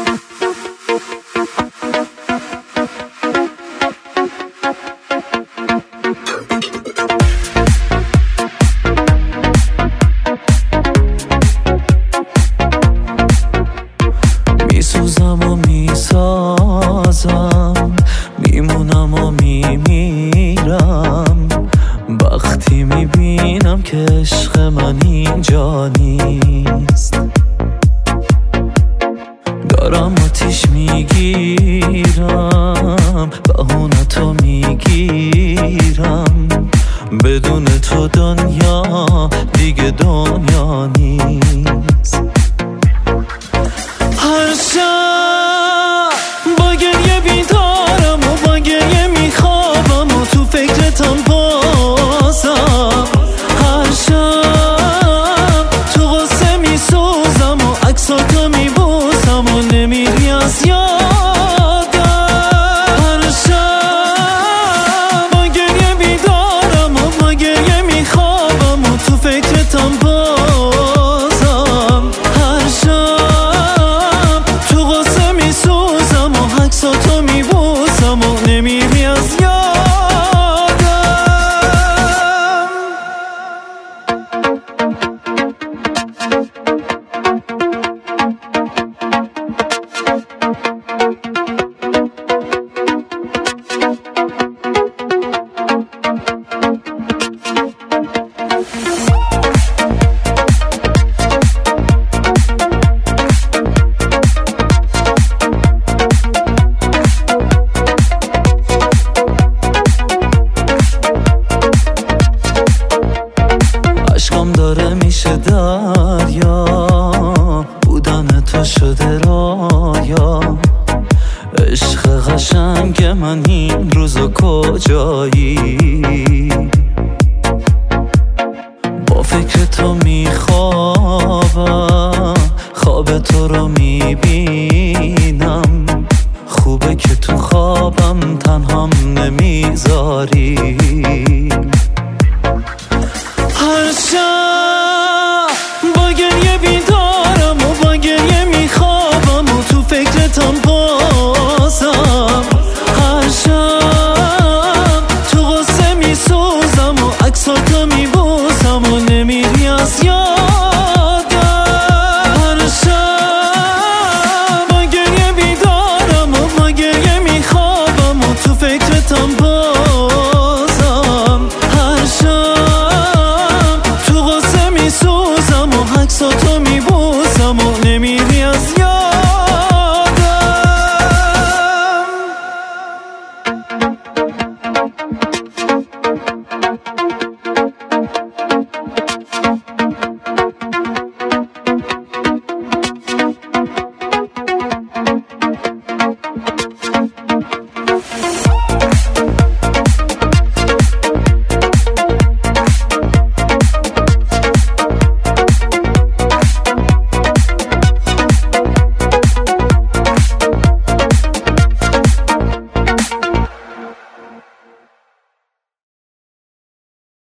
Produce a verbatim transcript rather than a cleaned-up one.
میسوزم و میسازم، میمونم و میمیرم وقتی میبینم که عشق من اینجا نیست. دارم آتیش میگیرم، بهونتو میگیرم، بدون تو دنیا دیگه دنیا نیست. هر شب با گریه بیدارم و با گریه میخوابم و تو فکرتم بازم. هر شب تو غصه میسوزم و عکساتو میبوسم و نمیری از یادم. هر شب با گریه بیدارم و با گریه میخوابم و تو فکرتم بازم. هر شب تو غصه میسوزم و عکساتو میبوسم و نمیری از یادم. عشقم داره میشه دریا، بودن تو شده رایا. عشق قشنگ من این روزا کجایی؟ با فکر تو میخوابم، خواب تو رو میبینم. خوبه که تو خوابم تنهام نمیذاری. هر شب با گریه بیدارم و با گریه میخوابم و تو فکرتم بازم. هر شب تو غصه میسوزم و عکساتو میبوسم و نمیری از یادم. هر شب با گریه بیدارم و با گریه میخوابم و تو فکرتم بازم. هر شب تو غصه میسوزم و عکساتو میبوسم و نمی